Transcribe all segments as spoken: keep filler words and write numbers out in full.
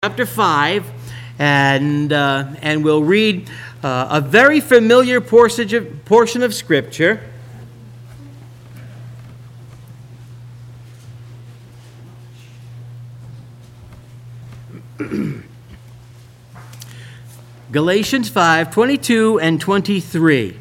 Chapter five, and uh, and we'll read uh, a very familiar portion of, portion of Scripture. Galatians five, twenty-two and twenty-three.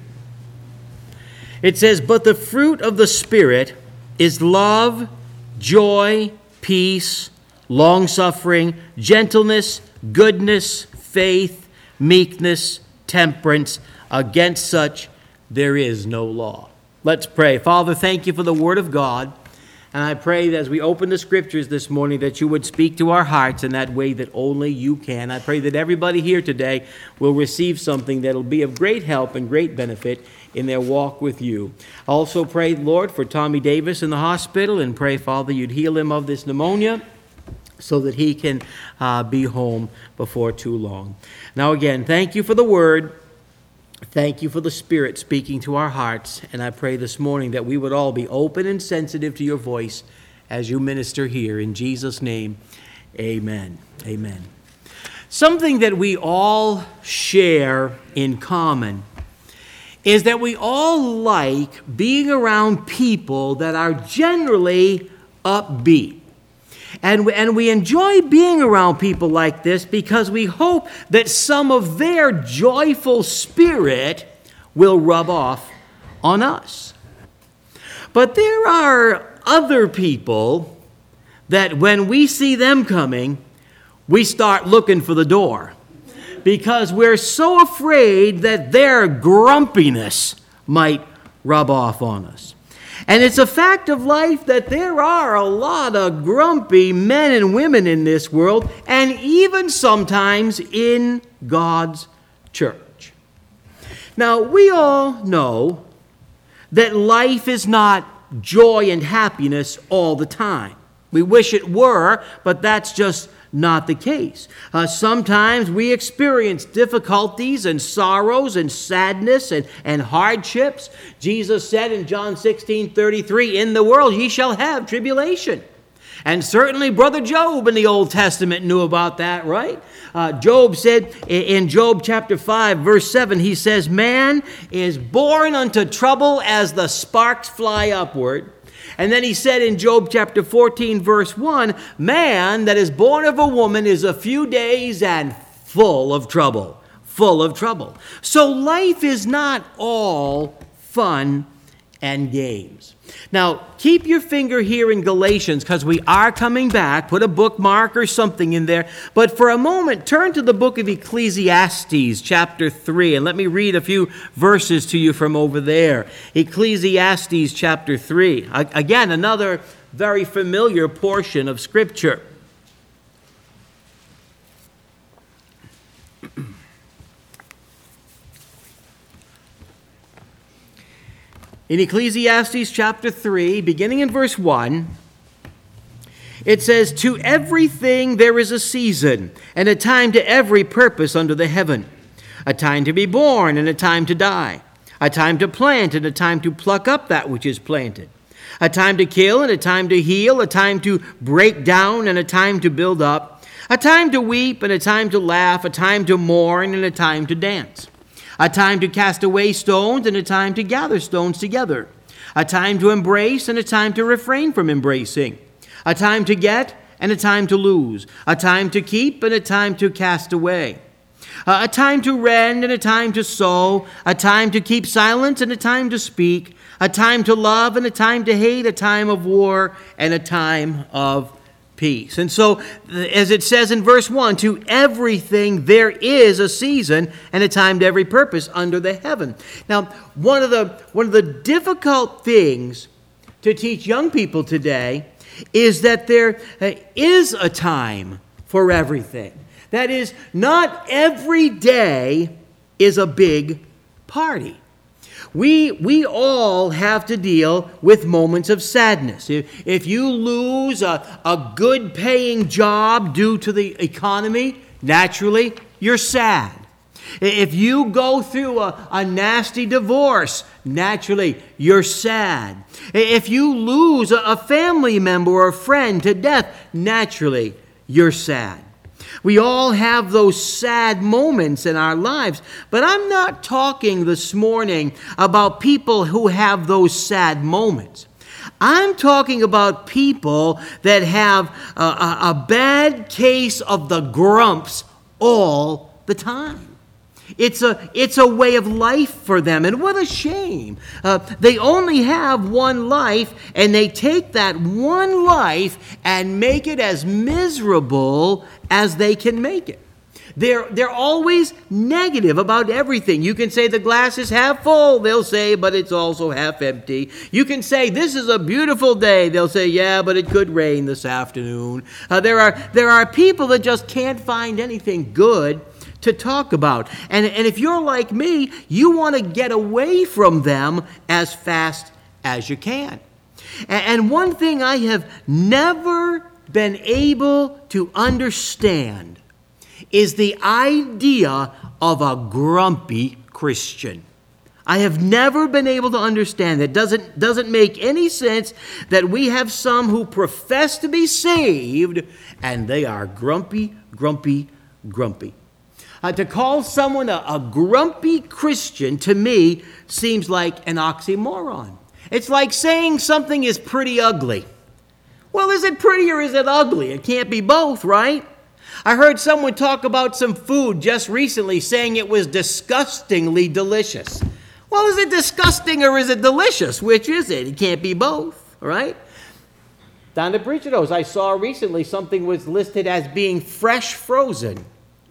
It says, "But the fruit of the Spirit is love, joy, peace, long-suffering, gentleness, goodness, faith, meekness, temperance. Against such there is no law." Let's pray. Father, thank you for the Word of God. And I pray that as we open the Scriptures this morning that you would speak to our hearts in that way that only you can. I pray that everybody here today will receive something that will be of great help and great benefit in their walk with you. I also pray, Lord, for Tommy Davis in the hospital, and pray, Father, you'd heal him of this pneumonia, so that he can uh, be home before too long. Now again, thank you for the Word. Thank you for the Spirit speaking to our hearts. And I pray this morning that we would all be open and sensitive to your voice as you minister here. In Jesus' name, amen. Amen. Something that we all share in common is that we all like being around people that are generally upbeat. And we, and we enjoy being around people like this because we hope that some of their joyful spirit will rub off on us. But there are other people that when we see them coming, we start looking for the door because we're so afraid that their grumpiness might rub off on us. And it's a fact of life that there are a lot of grumpy men and women in this world, and even sometimes in God's church. Now, we all know that life is not joy and happiness all the time. We wish it were, but that's just not the case. Uh, sometimes we experience difficulties and sorrows and sadness and, and hardships. Jesus said in John sixteen thirty-three, "In the world ye shall have tribulation." And certainly Brother Job in the Old Testament knew about that, right? Uh, Job said in Job chapter five, verse seven, he says, "Man is born unto trouble as the sparks fly upward." And then he said in Job chapter fourteen, verse one, "Man that is born of a woman is a few days and full of trouble." Full of trouble. So life is not all fun and games. Now, keep your finger here in Galatians because we are coming back. Put a bookmark or something in there. But for a moment, turn to the book of Ecclesiastes, chapter three, and let me read a few verses to you from over there. Ecclesiastes, chapter three. Again, another very familiar portion of Scripture. In Ecclesiastes chapter three, beginning in verse one, it says, "To everything there is a season, and a time to every purpose under the heaven. A time to be born, and a time to die. A time to plant, and a time to pluck up that which is planted. A time to kill, and a time to heal. A time to break down, and a time to build up. A time to weep, and a time to laugh. A time to mourn, and a time to dance. A time to cast away stones and a time to gather stones together. A time to embrace and a time to refrain from embracing. A time to get and a time to lose. A time to keep and a time to cast away. A time to rend and a time to sow. A time to keep silent and a time to speak. A time to love and a time to hate. A time of war and a time of peace." And so, as it says in verse one, to everything there is a season and a time to every purpose under the heaven. Now, one of the one of the difficult things to teach young people today is that there is a time for everything. That is, not every day is a big party. We we all have to deal with moments of sadness. If, if you lose a, a good-paying job due to the economy, naturally, you're sad. If you go through a, a nasty divorce, naturally, you're sad. If you lose a, a family member or a friend to death, naturally, you're sad. We all have those sad moments in our lives, but I'm not talking this morning about people who have those sad moments. I'm talking about people that have a, a, a bad case of the grumps all the time. It's a, it's a way of life for them, and what a shame. Uh, they only have one life, and they take that one life and make it as miserable as they can make it. They're, they're always negative about everything. You can say the glass is half full, they'll say, but it's also half empty. You can say this is a beautiful day, they'll say, yeah, but it could rain this afternoon. Uh, there are, there are people that just can't find anything good to talk about. And, and if you're like me, you want to get away from them as fast as you can. And, and one thing I have never been able to understand is the idea of a grumpy Christian. I have never been able to understand that. It doesn't, doesn't make any sense that we have some who profess to be saved and they are grumpy, grumpy, grumpy. Uh, to call someone a, a grumpy Christian, to me, seems like an oxymoron. It's like saying something is pretty ugly. Well, is it pretty or is it ugly? It can't be both, right? I heard someone talk about some food just recently, saying it was disgustingly delicious. Well, is it disgusting or is it delicious? Which is it? It can't be both, right? Down at Brigido's, I saw recently something was listed as being fresh frozen.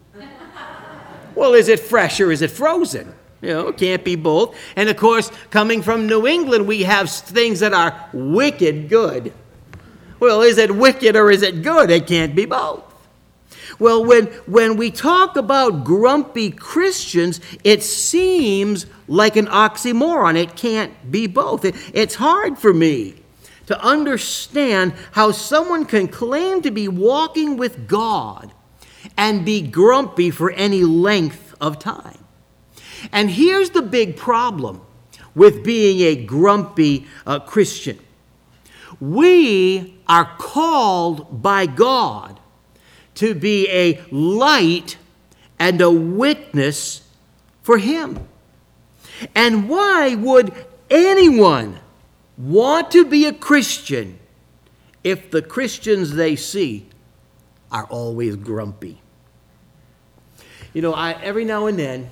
Well, is it fresh or is it frozen? You know, it can't be both. And of course, coming from New England, we have things that are wicked good. Well, is it wicked or is it good? It can't be both. Well, when, when we talk about grumpy Christians, it seems like an oxymoron. It can't be both. It, it's hard for me to understand how someone can claim to be walking with God and be grumpy for any length of time. And here's the big problem with being a grumpy uh, Christian. We are called by God to be a light and a witness for Him. And why would anyone want to be a Christian if the Christians they see are always grumpy? You know, I, every now and then,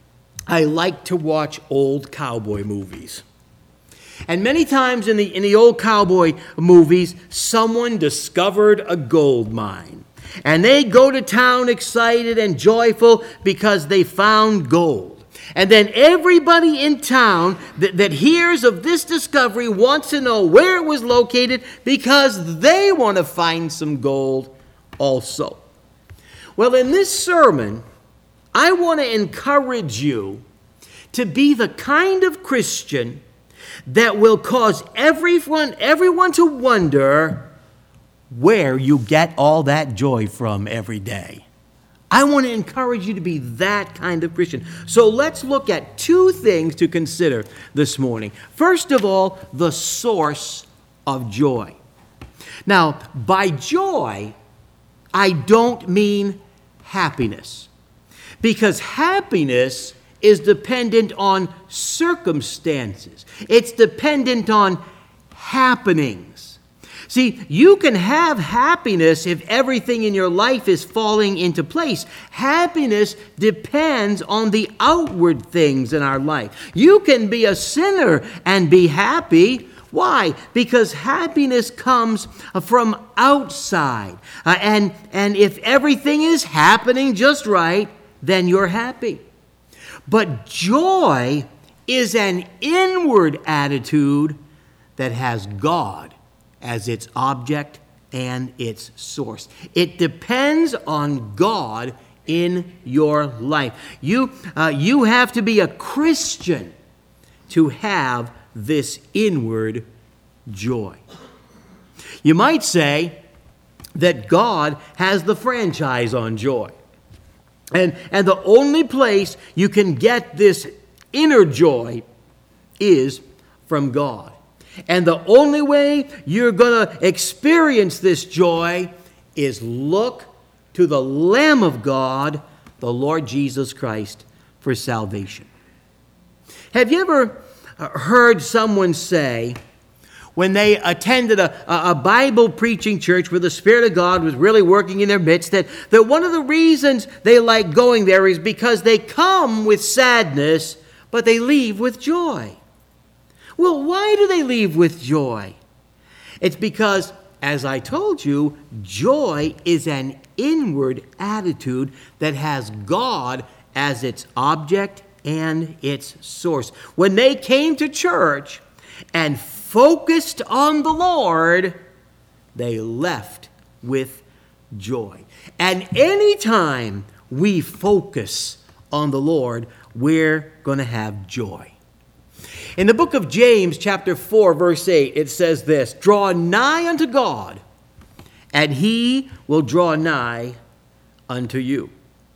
I like to watch old cowboy movies. And many times in the, in the old cowboy movies, someone discovered a gold mine. And they go to town excited and joyful because they found gold. And then everybody in town that, that hears of this discovery wants to know where it was located because they want to find some gold also. Well, in this sermon, I want to encourage you to be the kind of Christian that will cause everyone, everyone to wonder where you get all that joy from every day. I want to encourage you to be that kind of Christian. So let's look at two things to consider this morning. First of all, the source of joy. Now, by joy, I don't mean happiness, because happiness is dependent on circumstances. It's dependent on happenings. See, you can have happiness if everything in your life is falling into place. Happiness depends on the outward things in our life. You can be a sinner and be happy. Why? Because happiness comes from outside. Uh, and, and if everything is happening just right, then you're happy. But joy is an inward attitude that has God as its object and its source. It depends on God in your life. You, uh, you have to be a Christian to have this inward joy. You might say that God has the franchise on joy. And, and the only place you can get this inner joy is from God. And the only way you're going to experience this joy is look to the Lamb of God, the Lord Jesus Christ, for salvation. Have you ever heard someone say, when they attended a, a Bible-preaching church where the Spirit of God was really working in their midst, that, that one of the reasons they like going there is because they come with sadness, but they leave with joy? Well, why do they leave with joy? It's because, as I told you, joy is an inward attitude that has God as its object and its source. When they came to church and focused on the Lord, they left with joy. And anytime we focus on the Lord, we're going to have joy. In the book of James, chapter four, verse eight, it says this, "Draw nigh unto God, and he will draw nigh unto you."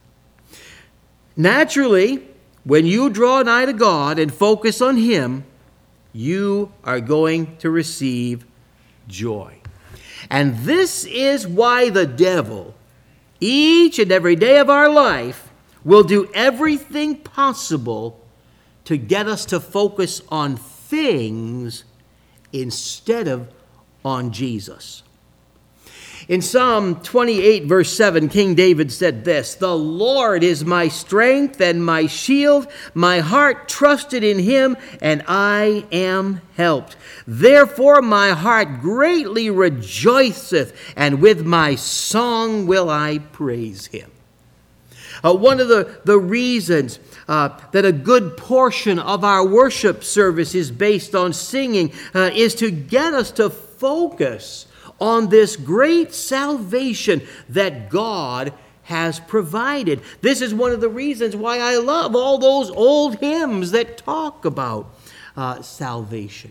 Naturally, when you draw nigh to God and focus on him, you are going to receive joy. And this is why the devil, each and every day of our life, will do everything possible to get us to focus on things instead of on Jesus. In Psalm twenty-eight, verse seven, King David said this, "The Lord is my strength and my shield. My heart trusted in him, and I am helped. Therefore my heart greatly rejoiceth, and with my song will I praise him." Uh, one of the, the reasons uh, that a good portion of our worship service is based on singing uh, is to get us to focus on this great salvation that God has provided. This is one of the reasons why I love all those old hymns that talk about uh, salvation.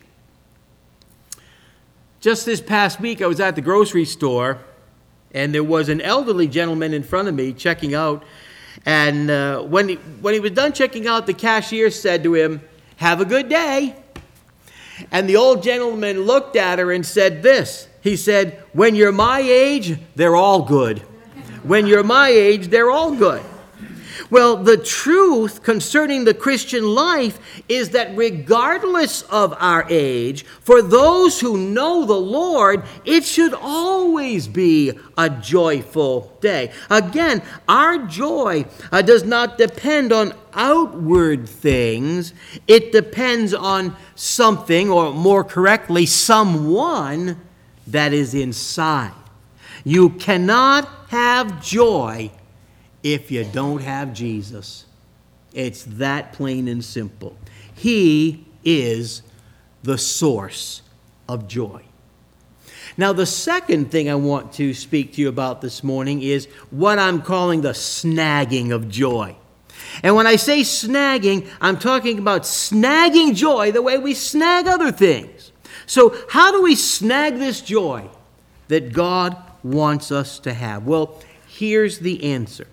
Just this past week, I was at the grocery store, and there was an elderly gentleman in front of me checking out. And uh, when he, when he was done checking out, the cashier said to him, "Have a good day." And the old gentleman looked at her and said this. He said, "When you're my age, they're all good. When you're my age, they're all good." Well, the truth concerning the Christian life is that regardless of our age, for those who know the Lord, it should always be a joyful day. Again, our joy uh, does not depend on outward things. It depends on something, or more correctly, someone that is inside. You cannot have joy if you don't have Jesus. It's that plain and simple. He is the source of joy. Now, the second thing I want to speak to you about this morning is what I'm calling the snagging of joy. And when I say snagging, I'm talking about snagging joy the way we snag other things. So how do we snag this joy that God wants us to have? Well, here's the answer.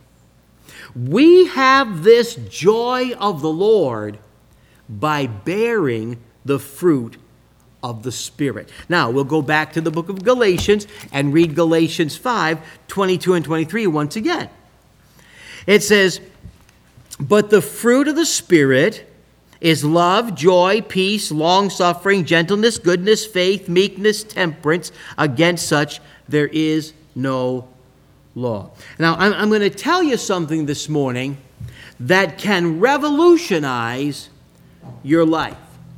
We have this joy of the Lord by bearing the fruit of the Spirit. Now, we'll go back to the book of Galatians and read Galatians five, twenty-two and twenty-three once again. It says, "But the fruit of the Spirit is love, joy, peace, long-suffering, gentleness, goodness, faith, meekness, temperance. Against such there is no law." Now, I'm, I'm going to tell you something this morning that can revolutionize your life.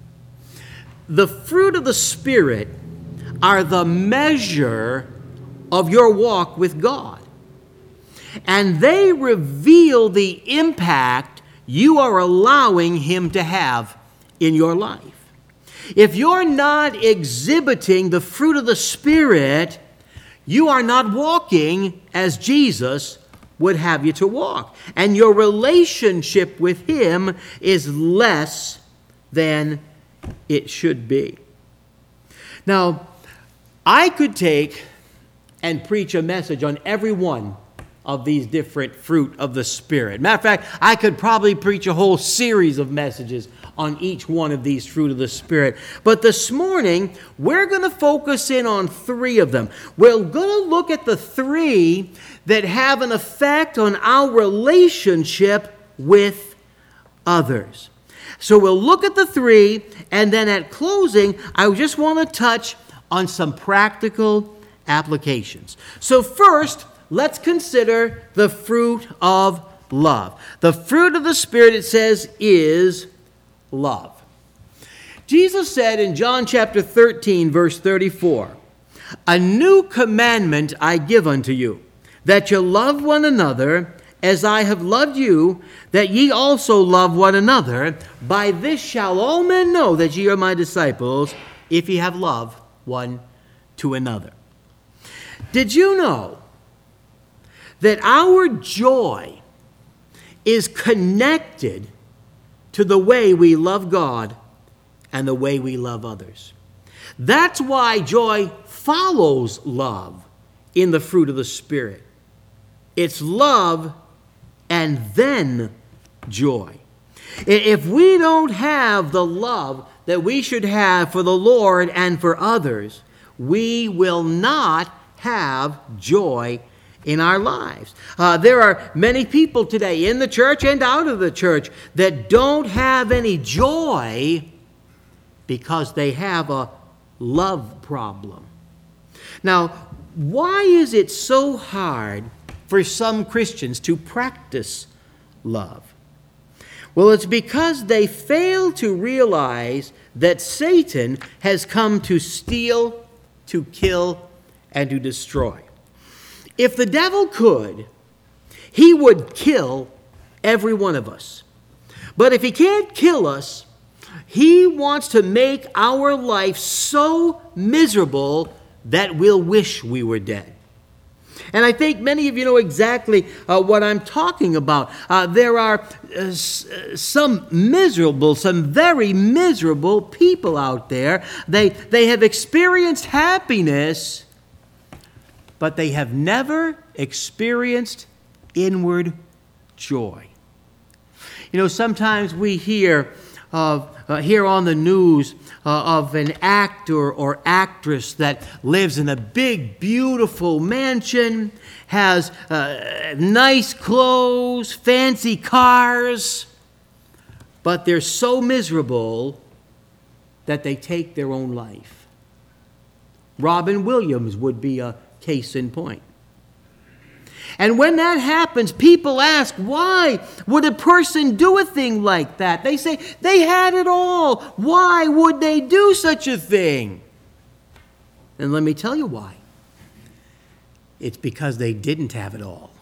The fruit of the Spirit are the measure of your walk with God. And they reveal the impact you are allowing him to have in your life. If you're not exhibiting the fruit of the Spirit, you are not walking as Jesus would have you to walk. And your relationship with him is less than it should be. Now, I could take and preach a message on every one of these different fruit of the Spirit. Matter of fact, I could probably preach a whole series of messages on each one of these fruit of the Spirit. But this morning, we're going to focus in on three of them. We're going to look at the three that have an effect on our relationship with others. So we'll look at the three, and then at closing, I just want to touch on some practical applications. So first, let's consider the fruit of love. The fruit of the Spirit, it says, is love. Jesus said in John chapter thirteen, verse thirty-four, "A new commandment I give unto you, that ye love one another as I have loved you, that ye also love one another. By this shall all men know that ye are my disciples, if ye have love one to another." Did you know that our joy is connected to the way we love God and the way we love others? That's why joy follows love in the fruit of the Spirit. It's love and then joy. If we don't have the love that we should have for the Lord and for others, we will not have joy in our lives. Uh, there are many people today in the church and out of the church that don't have any joy because they have a love problem. Now, why is it so hard for some Christians to practice love? Well, it's because they fail to realize that Satan has come to steal, to kill, and to destroy. If the devil could, he would kill every one of us. But if he can't kill us, he wants to make our life so miserable that we'll wish we were dead. And I think many of you know exactly uh, what I'm talking about. Uh, there are uh, s- some miserable, some very miserable people out there. They, they have experienced happiness, but they have never experienced inward joy. You know, sometimes we hear of uh, here on the news uh, of an actor or actress that lives in a big, beautiful mansion, has uh, nice clothes, fancy cars, but they're so miserable that they take their own life. Robin Williams would be a case in point. And when that happens, people ask, why would a person do a thing like that? They say, they had it all. Why would they do such a thing? And let me tell you why. It's because they didn't have it all.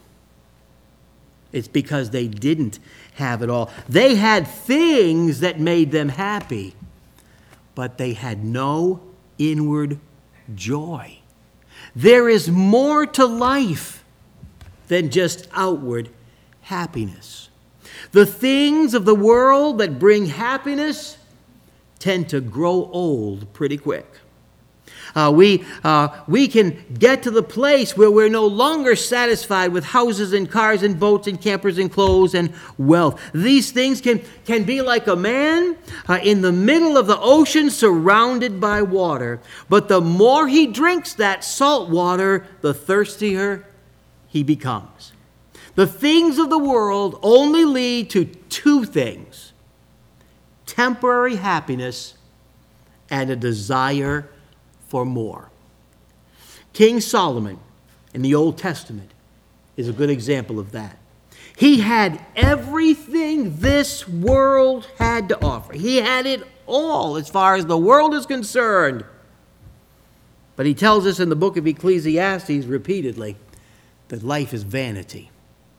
It's because they didn't have it all. They had things that made them happy, but they had no inward joy. There is more to life than just outward happiness. The things of the world that bring happiness tend to grow old pretty quick. Uh, we, uh, we can get to the place where we're no longer satisfied with houses and cars and boats and campers and clothes and wealth. These things can, can be like a man uh, in the middle of the ocean surrounded by water. But the more he drinks that salt water, the thirstier he becomes. The things of the world only lead to two things: temporary happiness and a desire for more. King Solomon in the Old Testament is a good example of that. He had everything this world had to offer. He had it all as far as the world is concerned. But he tells us in the book of Ecclesiastes repeatedly that life is vanity.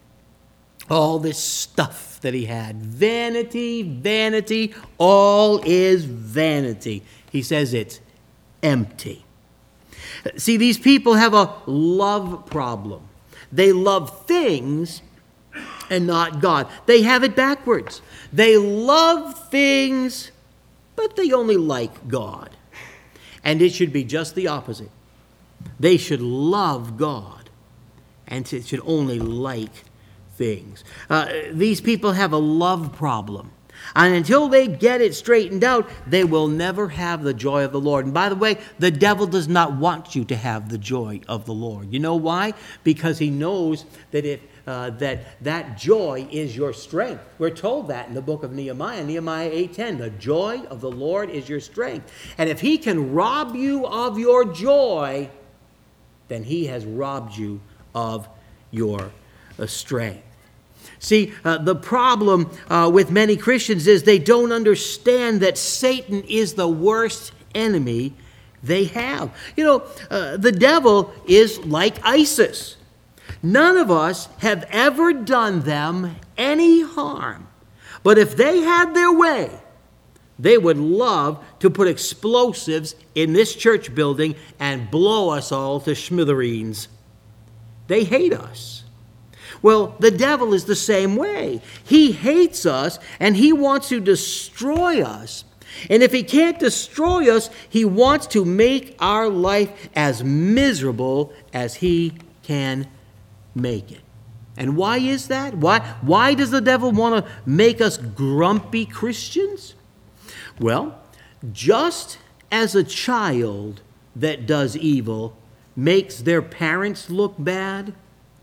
All this stuff that he had, vanity, vanity, all is vanity. He says it's empty. See, these people have a love problem. They love things and not God. They have it backwards. They love things, but they only like God. And it should be just the opposite. They should love God, and it should only like things. Uh, these people have a love problem. And until they get it straightened out, they will never have the joy of the Lord. And by the way, the devil does not want you to have the joy of the Lord. You know why? Because he knows that if uh, that that joy is your strength. We're told that in the book of Nehemiah, Nehemiah eight ten. The joy of the Lord is your strength. And if he can rob you of your joy, then he has robbed you of your uh, strength. See, uh, the problem uh, with many Christians is they don't understand that Satan is the worst enemy they have. You know, uh, the devil is like ISIS. None of us have ever done them any harm. But if they had their way, they would love to put explosives in this church building and blow us all to smithereens. They hate us. Well, the devil is the same way. He hates us and he wants to destroy us. And if he can't destroy us, he wants to make our life as miserable as he can make it. And why is that? Why, why does the devil want to make us grumpy Christians? Well, just as a child that does evil makes their parents look bad,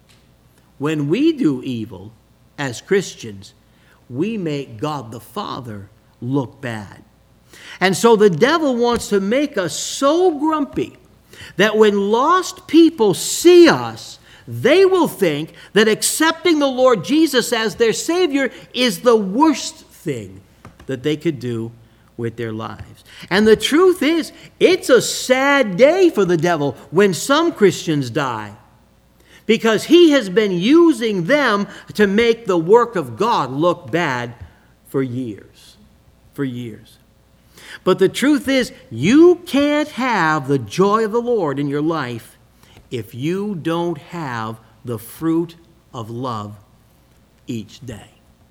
when we do evil as Christians, we make God the Father look bad. And so the devil wants to make us so grumpy that when lost people see us, they will think that accepting the Lord Jesus as their Savior is the worst thing that they could do with their lives. And the truth is, it's a sad day for the devil when some Christians die, because he has been using them to make the work of God look bad for years. For years. But the truth is, you can't have the joy of the Lord in your life if you don't have the fruit of love each day.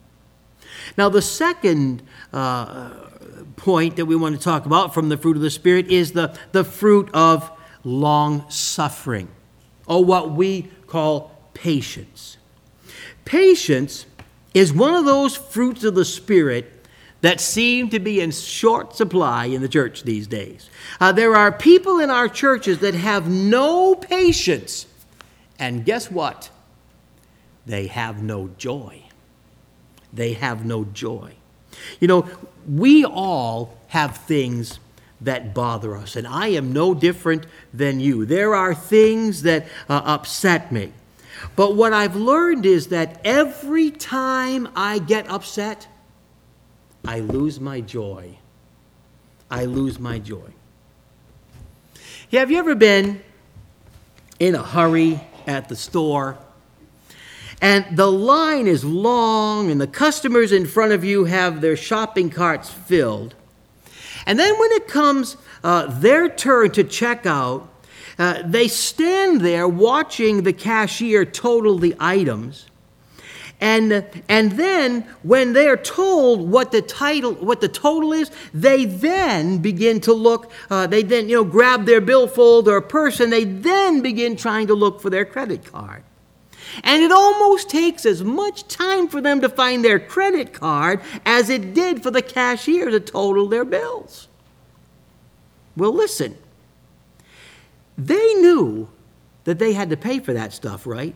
Now, the second uh, point that we want to talk about from the fruit of the Spirit is the, the fruit of long-suffering, or what we call patience. Patience is one of those fruits of the Spirit that seem to be in short supply in the church these days. Uh, there are people in our churches that have no patience, and guess what? They have no joy. They have no joy. You know, we all have things that bother us, and I am no different than you. There are things that uh, upset me. But what I've learned is that every time I get upset, I lose my joy. I lose my joy. Yeah, have you ever been in a hurry at the store, and the line is long, and the customers in front of you have their shopping carts filled? And then when it comes uh, their turn to check out, uh, they stand there watching the cashier total the items. And, and then when they're told what the title, what the total is, they then begin to look, uh, they then, you know, grab their billfold or purse, and they then begin trying to look for their credit card. And it almost takes as much time for them to find their credit card as it did for the cashier to total their bills. Well, listen. They knew that they had to pay for that stuff, right?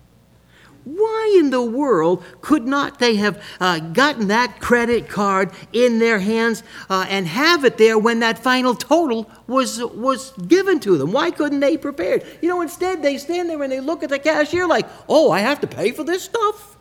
Why in the world could not they have uh, gotten that credit card in their hands uh, and have it there when that final total was was given to them? Why couldn't they prepare it? You know, instead they stand there and they look at the cashier like, oh, I have to pay for this stuff?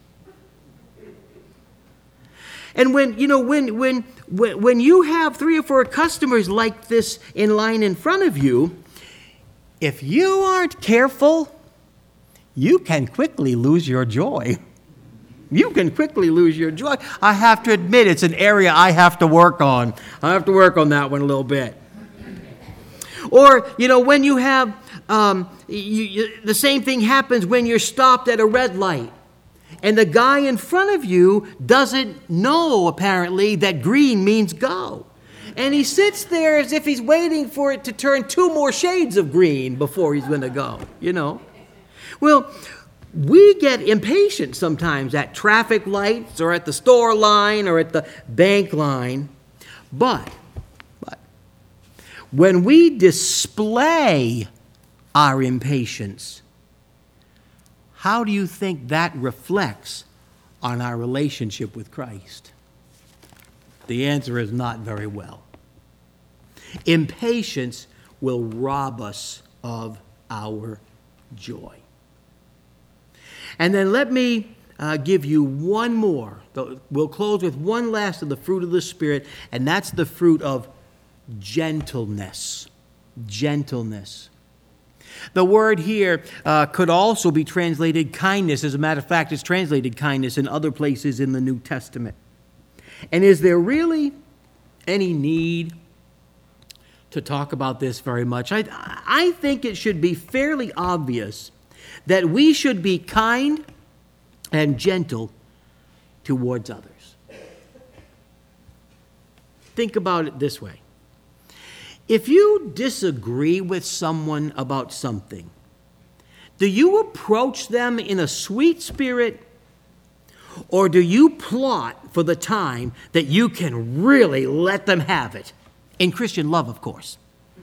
And when, you know, when when when you have three or four customers like this in line in front of you, if you aren't careful, you can quickly lose your joy. You can quickly lose your joy. I have to admit, it's an area I have to work on. I have to work on that one a little bit. Or, you know, when you have, um, you, you, the same thing happens when you're stopped at a red light. And the guy in front of you doesn't know, apparently, that green means go. And he sits there as if he's waiting for it to turn two more shades of green before he's going to go, you know. Well, we get impatient sometimes at traffic lights or at the store line or at the bank line. But, but, when we display our impatience, how do you think that reflects on our relationship with Christ? The answer is not very well. Impatience will rob us of our joy. And then let me uh, give you one more. We'll close with one last of the fruit of the Spirit, and that's the fruit of gentleness. Gentleness. The word here uh, could also be translated kindness. As a matter of fact, it's translated kindness in other places in the New Testament. And is there really any need to talk about this very much? I, I think it should be fairly obvious that we should be kind and gentle towards others. Think about it this way. If you disagree with someone about something, do you approach them in a sweet spirit, or do you plot for the time that you can really let them have it? In Christian love, of course.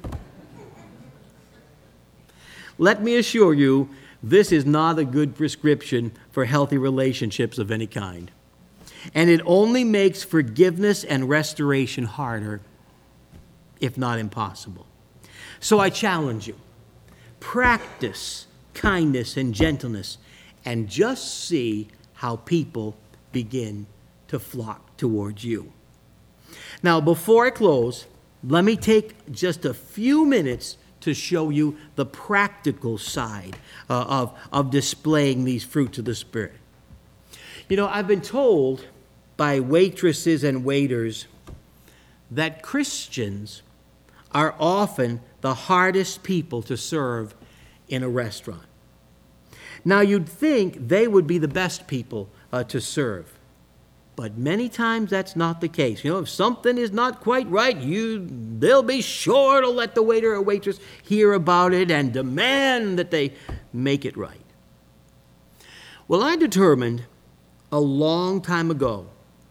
Let me assure you, this is not a good prescription for healthy relationships of any kind. And it only makes forgiveness and restoration harder, if not impossible. So I challenge you, practice kindness and gentleness, and just see how people begin to flock towards you. Now, before I close, let me take just a few minutes to show you the practical side uh, of, of displaying these fruits of the Spirit. You know, I've been told by waitresses and waiters that Christians are often the hardest people to serve in a restaurant. Now, you'd think they would be the best people uh, to serve. But many times that's not the case. You know, if something is not quite right, you they'll be sure to let the waiter or waitress hear about it and demand that they make it right. Well, I determined a long time ago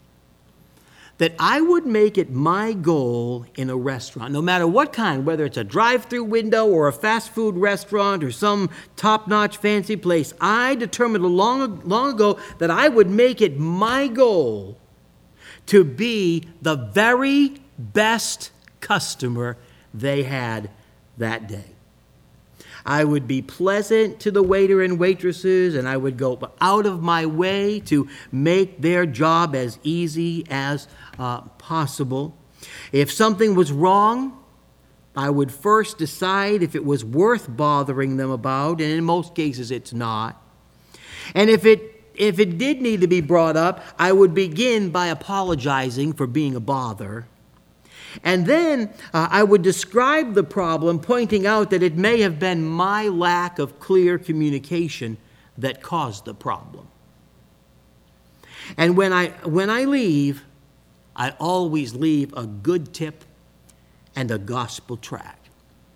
that I would make it my goal in a restaurant, no matter what kind, whether it's a drive-through window or a fast food restaurant or some top-notch fancy place. I determined long, long ago that I would make it my goal to be the very best customer they had that day. I would be pleasant to the waiter and waitresses, and I would go out of my way to make their job as easy as uh, possible. If something was wrong, I would first decide if it was worth bothering them about, and in most cases it's not. And if it if it did need to be brought up, I would begin by apologizing for being a bother. And then uh, I would describe the problem, pointing out that it may have been my lack of clear communication that caused the problem. And when I when I leave, I always leave a good tip and a gospel tract.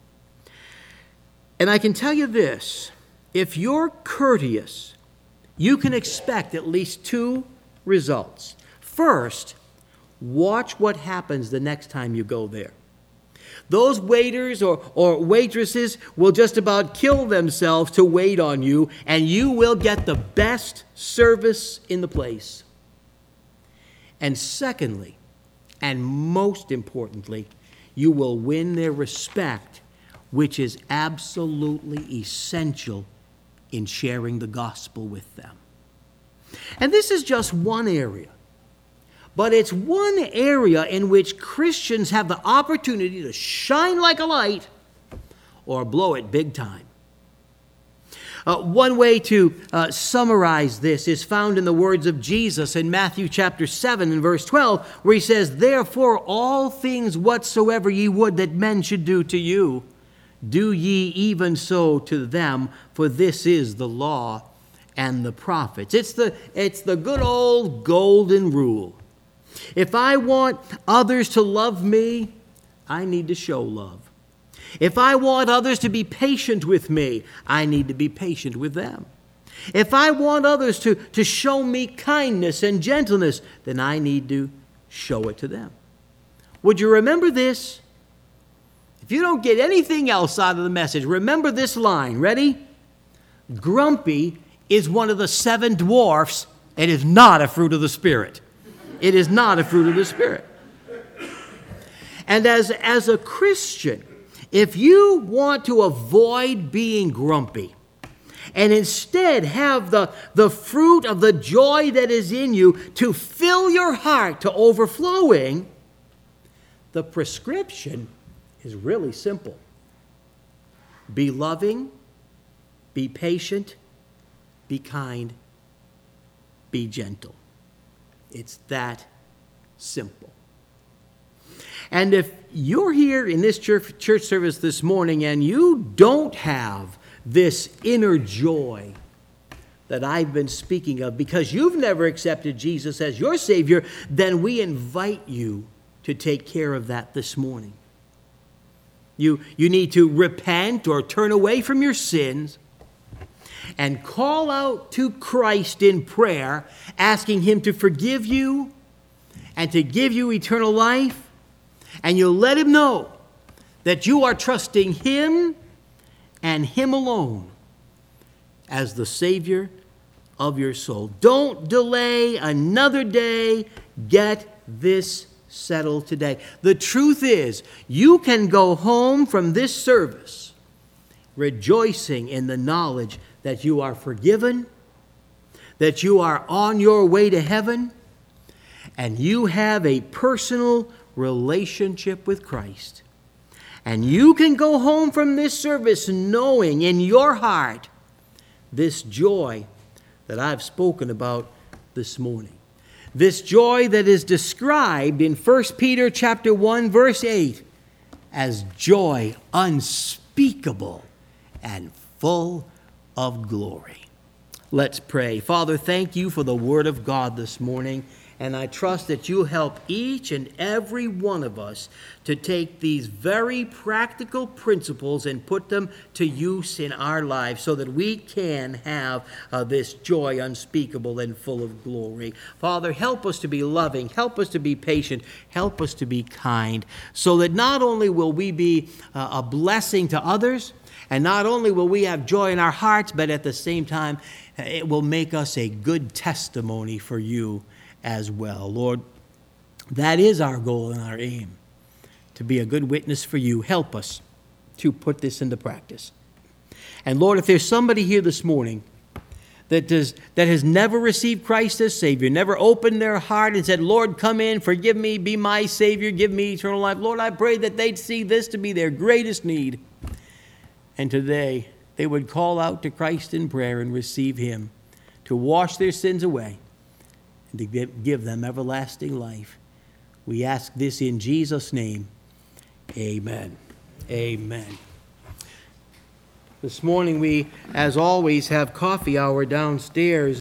And I can tell you this, if you're courteous, you can expect at least two results. First, watch what happens the next time you go there. Those waiters or, or waitresses will just about kill themselves to wait on you, and you will get the best service in the place. And secondly, and most importantly, you will win their respect, which is absolutely essential in sharing the gospel with them. And this is just one area. But it's one area in which Christians have the opportunity to shine like a light or blow it big time. Uh, one way to uh, summarize this is found in the words of Jesus in Matthew chapter seven and verse twelve, where he says, "Therefore all things whatsoever ye would that men should do to you, do ye even so to them, for this is the law and the prophets." It's the, it's the good old golden rule. If I want others to love me, I need to show love. If I want others to be patient with me, I need to be patient with them. If I want others to, to show me kindness and gentleness, then I need to show it to them. Would you remember this? If you don't get anything else out of the message, remember this line. Ready? Grumpy is one of the seven dwarfs. It is not a fruit of the Spirit. It is not a fruit of the Spirit. And as, as a Christian, if you want to avoid being grumpy and instead have the, the fruit of the joy that is in you to fill your heart to overflowing, the prescription is really simple. Be loving, be patient, be kind, be gentle. It's that simple. And if you're here in this church, church service this morning and you don't have this inner joy that I've been speaking of because you've never accepted Jesus as your Savior, then we invite you to take care of that this morning. You, you need to repent or turn away from your sins and call out to Christ in prayer, asking Him to forgive you and to give you eternal life. And you'll let Him know that you are trusting Him and Him alone as the Savior of your soul. Don't delay another day. Get this settled today. The truth is, you can go home from this service rejoicing in the knowledge that you are forgiven, that you are on your way to heaven, and you have a personal relationship with Christ. And you can go home from this service knowing in your heart this joy that I've spoken about this morning. This joy that is described in First Peter chapter one, verse eight, as joy unspeakable and full of glory. Let's pray. Father, thank you for the word of God this morning. And I trust that you help each and every one of us to take these very practical principles and put them to use in our lives so that we can have uh, this joy unspeakable and full of glory. Father, help us to be loving, help us to be patient, help us to be kind, so that not only will we be uh, a blessing to others, and not only will we have joy in our hearts, but at the same time, it will make us a good testimony for you as well. Lord, that is our goal and our aim, to be a good witness for you. Help us to put this into practice. And Lord, if there's somebody here this morning that does that has never received Christ as Savior, never opened their heart and said, Lord, come in, forgive me, be my Savior, give me eternal life, Lord, I pray that they'd see this to be their greatest need. And today they would call out to Christ in prayer and receive Him to wash their sins away and to give them everlasting life. We ask this in Jesus' name. Amen. Amen. This morning we, as always, have coffee hour downstairs.